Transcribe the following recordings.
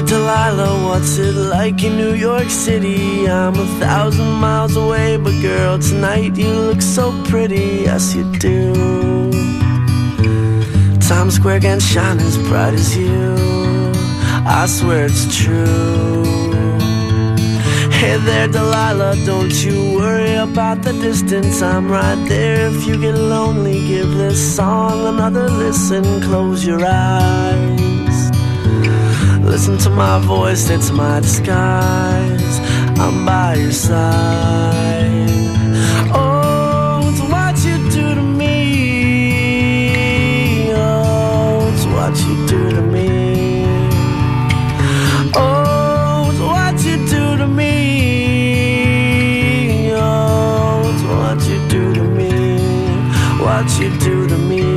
Delilah, what's it like in New York City? I'm 1,000 miles away, but girl, tonight you look so pretty. Yes, you do. Times Square can't shine as bright as you. I swear it's true. Hey there, Delilah, don't you worry about the distance. I'm right there if you get lonely. Give this song another listen. Close your eyes. Listen to my voice, it's my disguise. I'm by your side. Oh, it's what you do to me. Oh, it's what you do to me. Oh, it's what you do to me. Oh, it's what you do to me. What you do to me.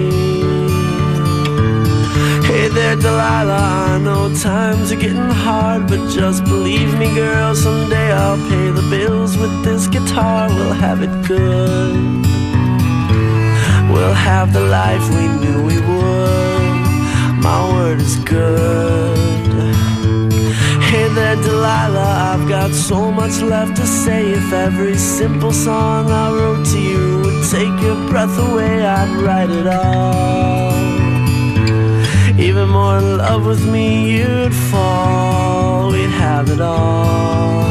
Hey there, Delilah, I know times are getting hard, but just believe me, girl, someday I'll pay the bills with this guitar. We'll have it good. We'll have the life we knew we would. My word is good. Hey there, Delilah, I've got so much left to say. If every simple song I wrote to you would take your breath away, I'd write it all. Even more in love with me you'd fall. We'd have it all.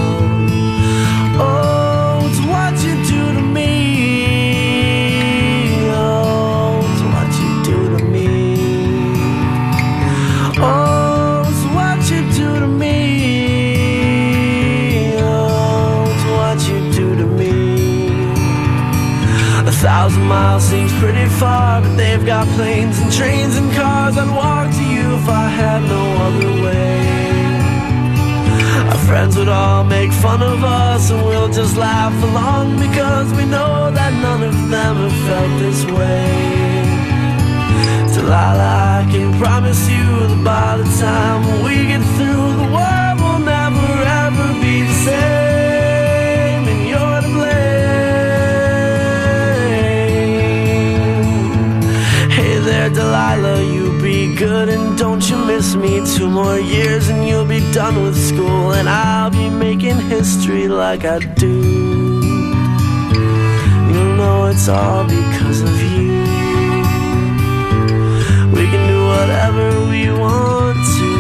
Oh, it's what you do to me. Oh, it's what you do to me. Oh, it's what you do to me. Oh, it's what you do to me. 1,000 miles seems pretty far, but they've got planes and trains and cars. I'd walk to you if I had no other way. Our friends would all make fun of us, and we'll just laugh along, because we know that none of them have felt this way. Delilah, I can promise you that by the time we get through, the world will never ever be the same, and you're to blame. Hey there, Delilah, you be good and don't you miss me. 2 more years and you'll be done with school, and I'll be making history like I do. You'll know it's all because of you. We can do whatever we want to.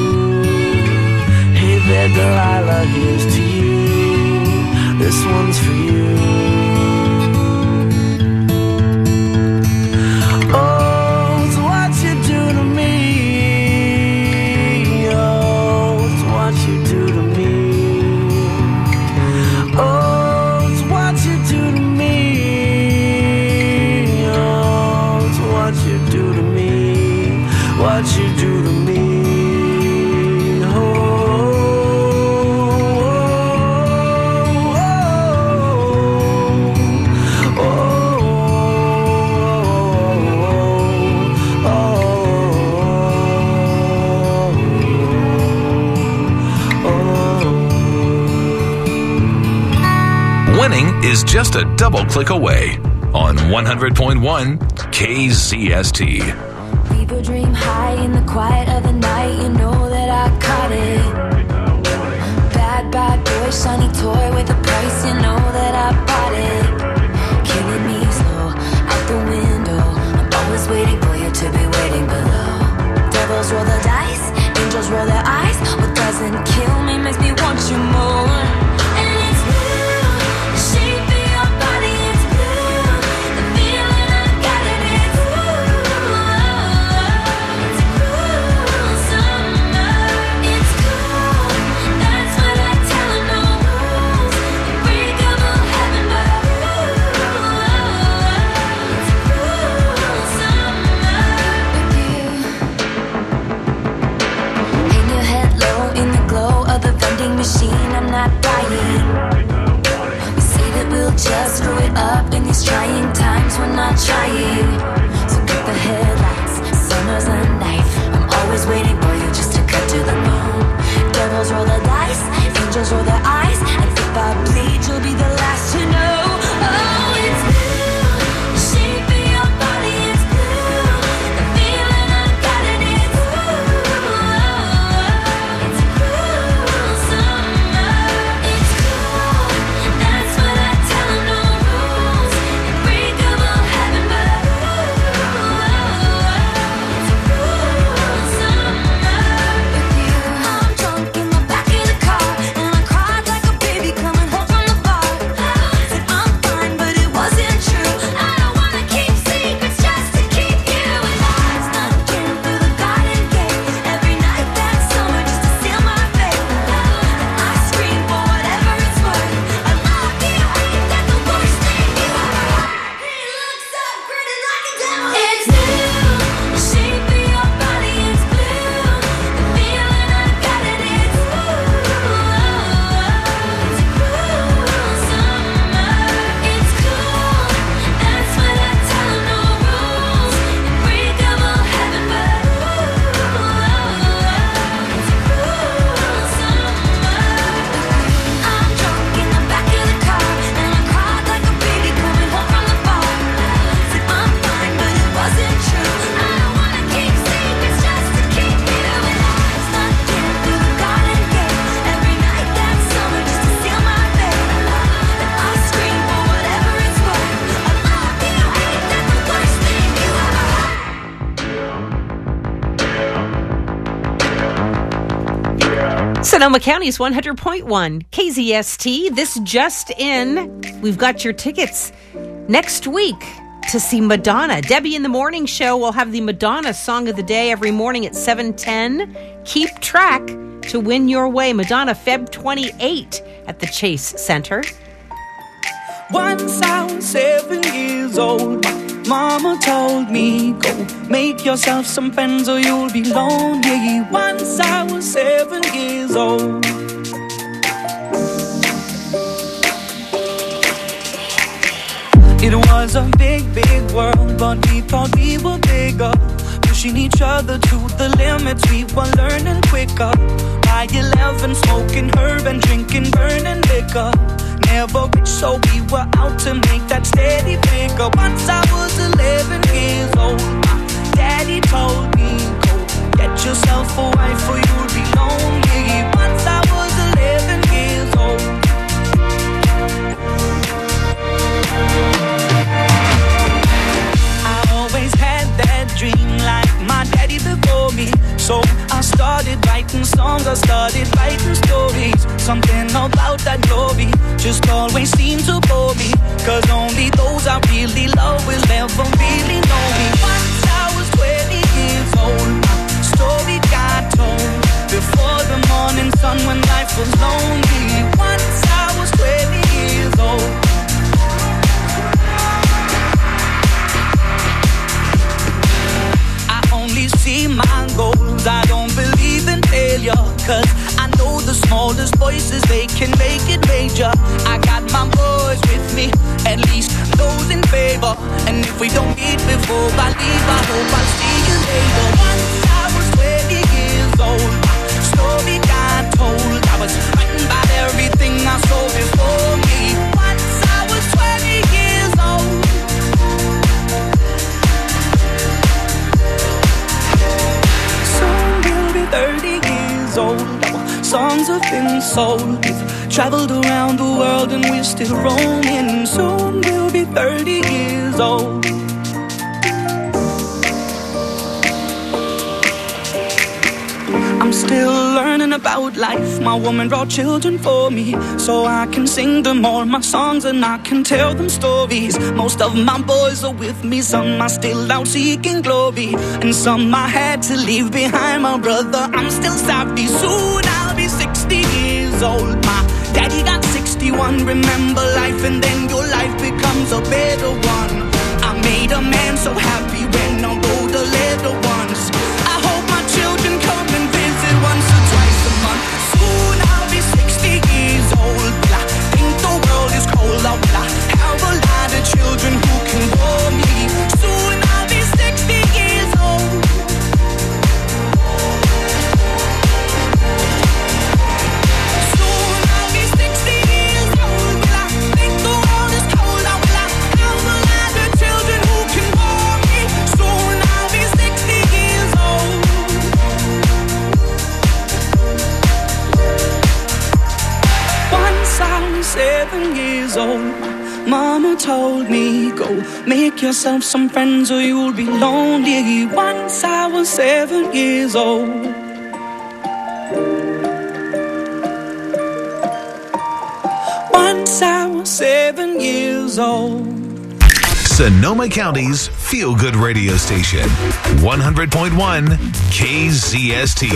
Hey there, Delilah, here's to you. This one's for you. What you do to me, oh, oh, oh, oh, oh, oh. Winning is just a double click away on 100.1 KZST. People dream high in the quiet of the night. You know that I caught it. Bad, bad boy, shiny toy with a price. You know that I bought it. Killing me slow, out the window. I'm always waiting for you to be waiting below. Devils roll the dice, angels roll their eyes. What doesn't kill me makes me want you more. And it's blue, the shape of your body is blue. The feeling I got it is blue. Machine, I'm not dying. We say that we'll just screw it up in these trying times. We're not trying. So get the headlights, summer's a knife. I'm always waiting for you just to cut to the bone. Devils roll the dice, angels roll their eyes. And if I bleed, you'll be the last to know. Oh, it's blue, the shape of your body is blue. The feeling I got it is blue. It's blue. Sonoma County's 100.1 KZST. This just in. We've got your tickets next week to see Madonna. Debbie in the Morning Show will have the Madonna Song of the Day every morning at 7:10. Keep track to win your way. Madonna, Feb 28 at the Chase Center. Once I was 7 years old, Mama told me, go make yourself some friends or you'll be lonely. Once I was 7 years old. It was a big, big world, but we thought we were bigger. Pushing each other to the limits, we were learning quicker. By 11, smoking herb and drinking burning liquor. Never rich, so we were out to make that steady figure. Once I was 11 years old, my daddy told me, go get yourself a wife or you'll be lonely. Once I was 11 years old. I always had that dream like my daddy before me. So I started writing songs, I started writing stories. Something about that glory just always seemed to bore me. Cause only those I really love will ever really know me. Once I was 20 years old, my story got told. Before the morning sun when life was lonely. Once I was 20 years old. See my goals, I don't believe in failure. Cause I know the smallest voices, they can make it major. I got my boys with me, at least those in favor. And if we don't meet before I leave, I hope I'll see you later. Once I was 20 years old, my story got told. I was frightened by everything I saw before me. Once I was 20 years old. Soon we'll be 30 years old. Our songs have been sold. We've traveled around the world and we're still roaming. Soon we'll be 30 years old. I'm still learning about life. My woman brought children for me, so I can sing them all my songs and I can tell them stories. Most of my boys are with me, some are still out seeking glory, and some I had to leave behind. My brother, I'm still savvy. Soon I'll be 60 years old. My daddy got 61. Remember life and then your life becomes a better one. I made a man so happy when I wrote the letter once. I hope my children come and visit once or twice a month. Soon I'll be 60 years old. I think the world is cold. I have a lot of children who can bore me. Soon I'll be 60 years old. Soon I'll be 60 years old. I think the world is cold. I have a lot of children who can bore me. Soon I'll be 60 years old. Once I was 7 years old, Mama told me, go make yourself some friends or you'll be lonely. Once I was 7 years old. Once I was 7 years old. Sonoma County's feel-good radio station, 100.1 KZST.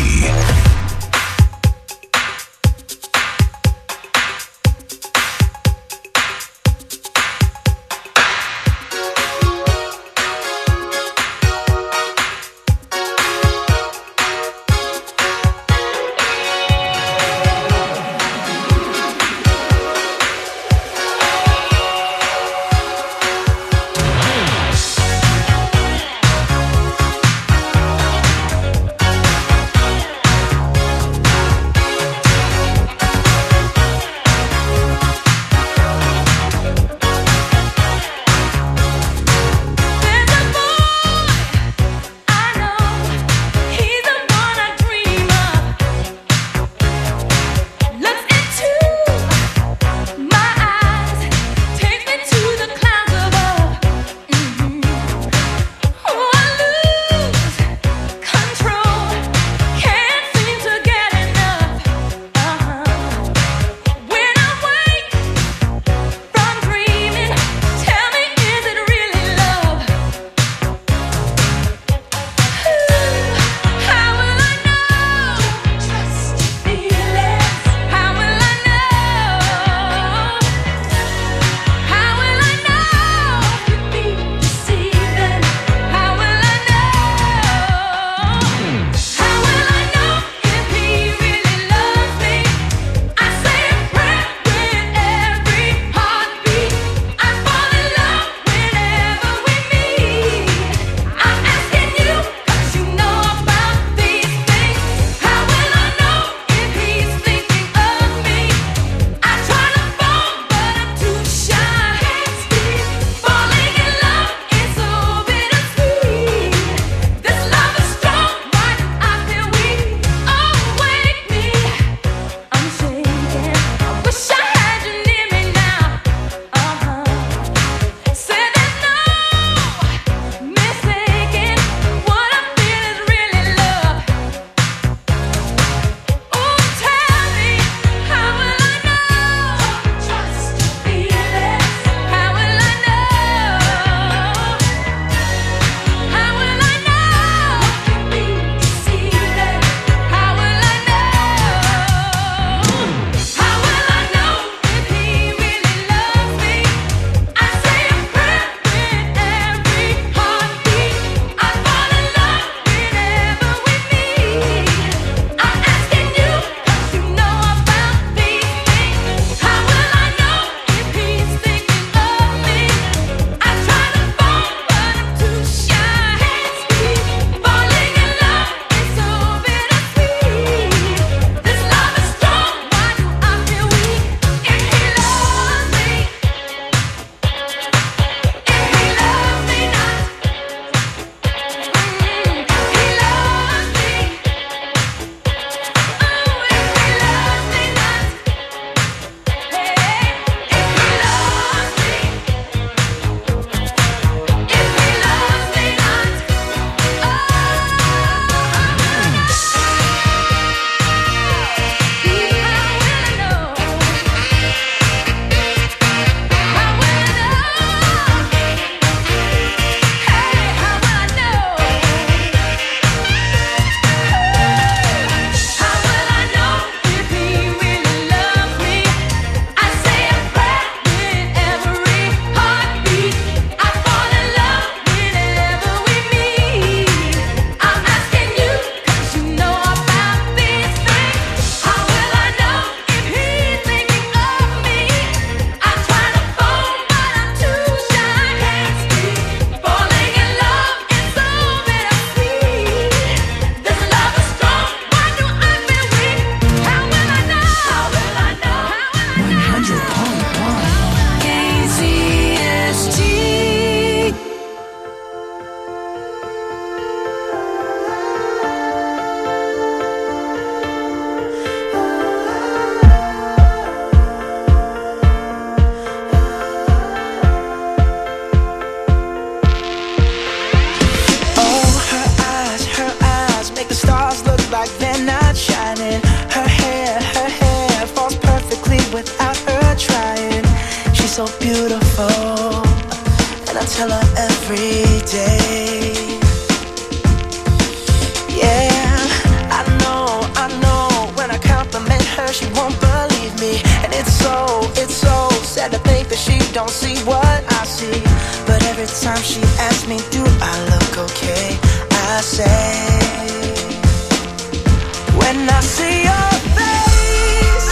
so beautiful, and I tell her every day. Yeah, I know, when I compliment her, she won't believe me. And it's so sad to think that she don't see what I see. But every time she asks me, do I look okay, I say, when I see your face,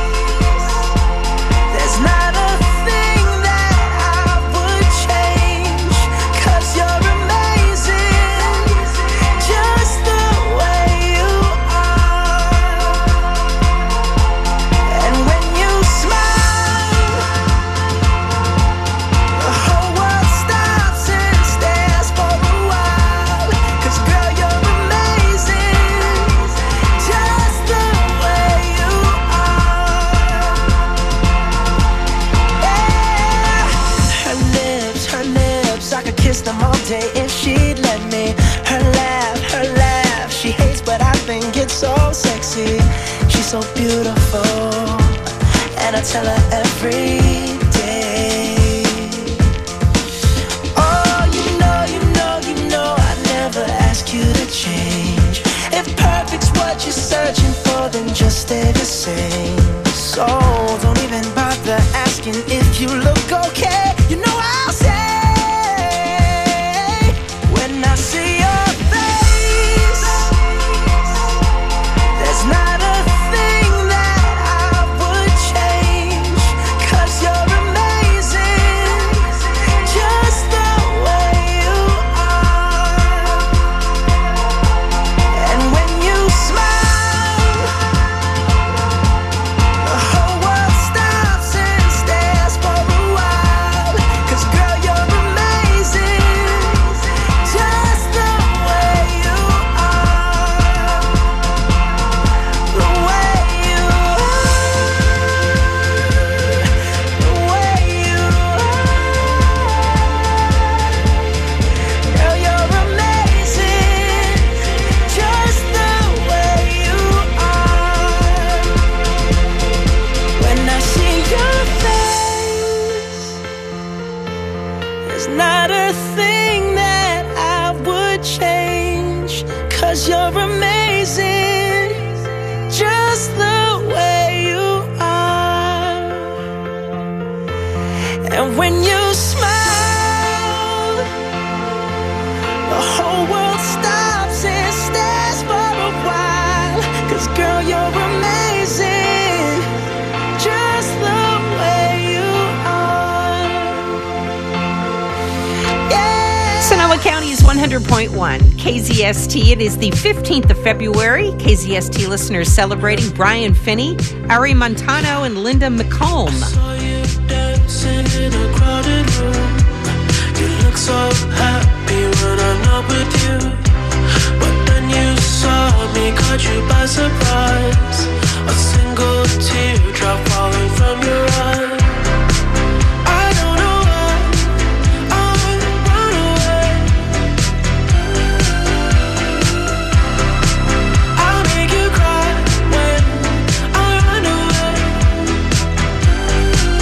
there's not a thing that I would change, 'cause you're amazing, just the way you are. And when you smile, the whole world stops and stares for a while, 'cause girl, you're amazing, just the way you are. Yeah. Her lips, I could kiss them all day if she'd let me. Her laugh, she hates but I think it's so sexy. She's so beautiful, and I tell her every day. Oh, you know, I never ask you to change. If perfect's what you're searching for, then just stay the same. So don't even bother asking if you look okay. You know I'll say, when I see your face, there's not a thing that I would change, 'cause you're amazing, just the way you are. And when you smile, the whole world stops and stares for a while, 'cause girl, you're amazing, just the way you are. The way you are, the way you are. Girl, you're amazing, just the way you are. When I see your face, there's not a thing that I would change, 'cause you're amazing, just the way you are. And when you smile, the whole world stops and stares for a while, 'cause girl, you're amazing, just the way you are. Yeah. Sonoma County is 100.1 KZST. It is the 15th of February. KZST listeners celebrating Brian Finney, Ari Montano, and Linda McComb. Saw you dancing in a crowded room. You look so happy when I'm not with you, but then you saw me, caught you by surprise. A single teardrop falling from your eye. I don't know why I run away. I'll make you cry when I run away.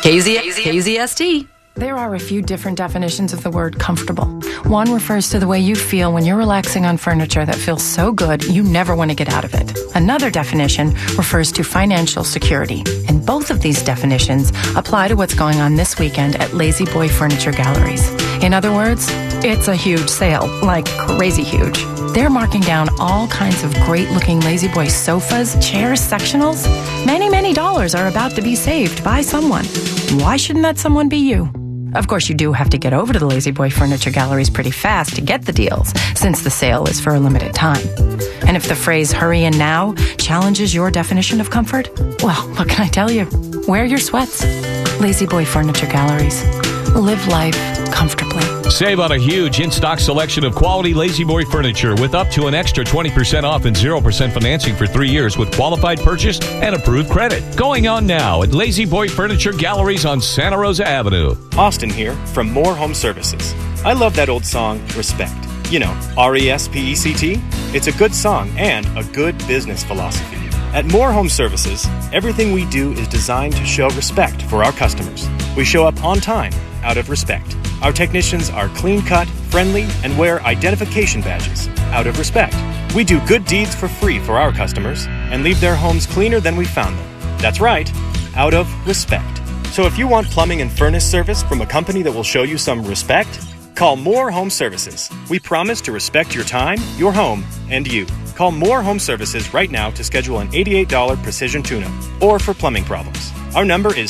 KZST. There are a few different definitions of the word comfortable. One refers to the way you feel when you're relaxing on furniture that feels so good you never want to get out of it. Another definition refers to financial security. And both of these definitions apply to what's going on this weekend at Lazy Boy Furniture Galleries. In other words, it's a huge sale, like crazy huge. They're marking down all kinds of great-looking Lazy Boy sofas, chairs, sectionals. Many, many dollars are about to be saved by someone. Why shouldn't that someone be you? Of course, you do have to get over to the Lazy Boy Furniture Galleries pretty fast to get the deals, since the sale is for a limited time. And if the phrase hurry in now challenges your definition of comfort, well, what can I tell you? Wear your sweats. Lazy Boy Furniture Galleries. Live life comfortably. Save on a huge in-stock selection of quality Lazy Boy furniture with up to an extra 20% off and 0% financing for 3 years with qualified purchase and approved credit. Going on now at Lazy Boy Furniture Galleries on Santa Rosa Avenue. Austin here from More Home Services. I love that old song, Respect. You know, R-E-S-P-E-C-T. It's a good song and a good business philosophy. At More Home Services, everything we do is designed to show respect for our customers. We show up on time, out of respect. Our technicians are clean-cut, friendly, and wear identification badges, out of respect. We do good deeds for free for our customers and leave their homes cleaner than we found them. That's right, out of respect. So if you want plumbing and furnace service from a company that will show you some respect, call More Home Services. We promise to respect your time, your home, and you. Call More Home Services right now to schedule an $88 precision tune-up or for plumbing problems. Our number is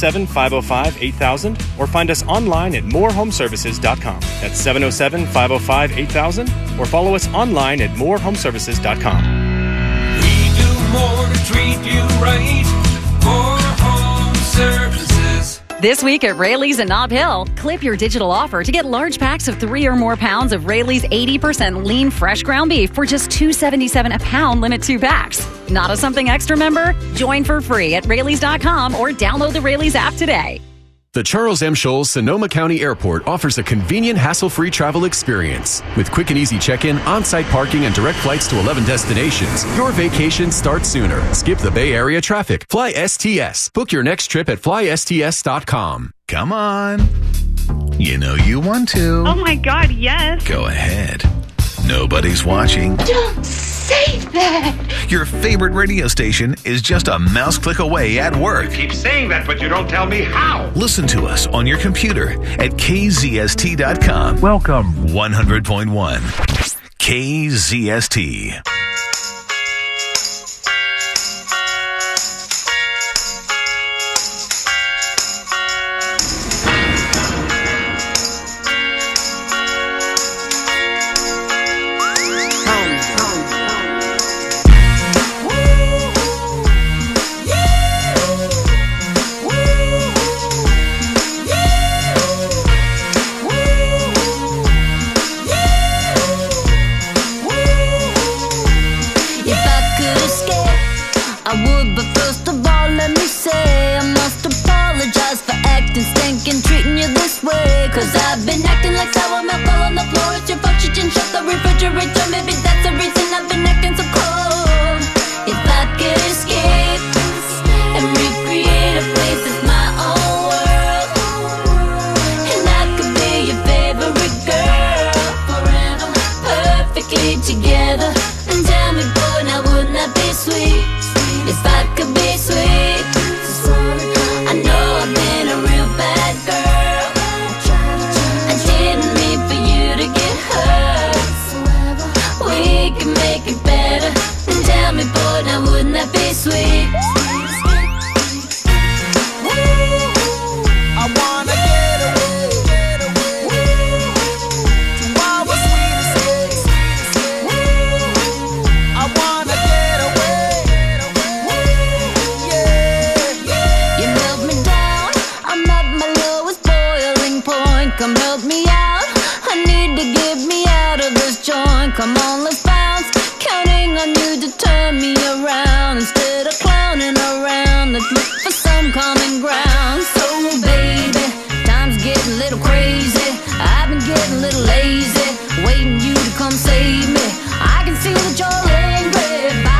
707-505-8000 or find us online at morehomeservices.com. That's 707-505-8000 or follow us online at morehomeservices.com. We do more to treat you right. More Home Services. This week at Rayleigh's in Nob Hill, clip your digital offer to get large packs of 3 or more pounds of Rayleigh's 80% lean fresh ground beef for just $2.77 a pound, limit 2 packs. Not a Something Extra member? Join for free at Rayleigh's.com or download the Rayleigh's app today. The Charles M. Scholes Sonoma County Airport offers a convenient, hassle-free travel experience. With quick and easy check-in, on-site parking, and direct flights to 11 destinations, your vacation starts sooner. Skip the Bay Area traffic. Fly STS. Book your next trip at flysts.com. Come on. You know you want to. Oh my God, yes. Go ahead. Nobody's watching. Don't say that. Your favorite radio station is just a mouse click away at work. You keep saying that, but you don't tell me how. Listen to us on your computer at kzst.com. Welcome. 100.1 KZST.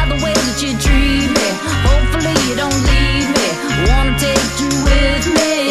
Hopefully you don't leave me. Wanna take you with me.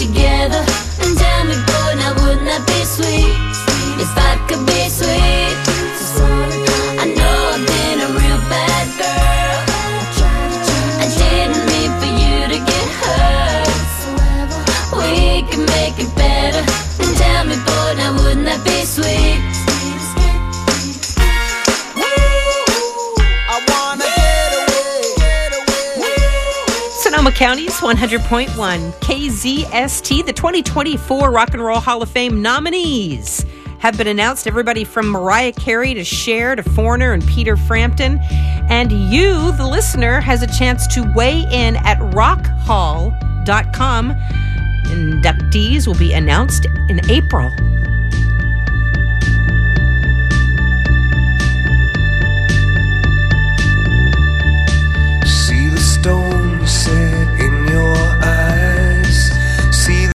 together and tell me, boy, now wouldn't that be sweet? If I could be sweet. I know I've been a real bad girl. I didn't mean for you to get hurt. We can make it better and tell me, boy, now wouldn't that be sweet? Sonoma County's 100.1 KZST. The 2024 Rock and Roll Hall of Fame nominees have been announced. Everybody from Mariah Carey to Cher to Foreigner and Peter Frampton. And you, the listener, has a chance to weigh in at rockhall.com. Inductees will be announced in April.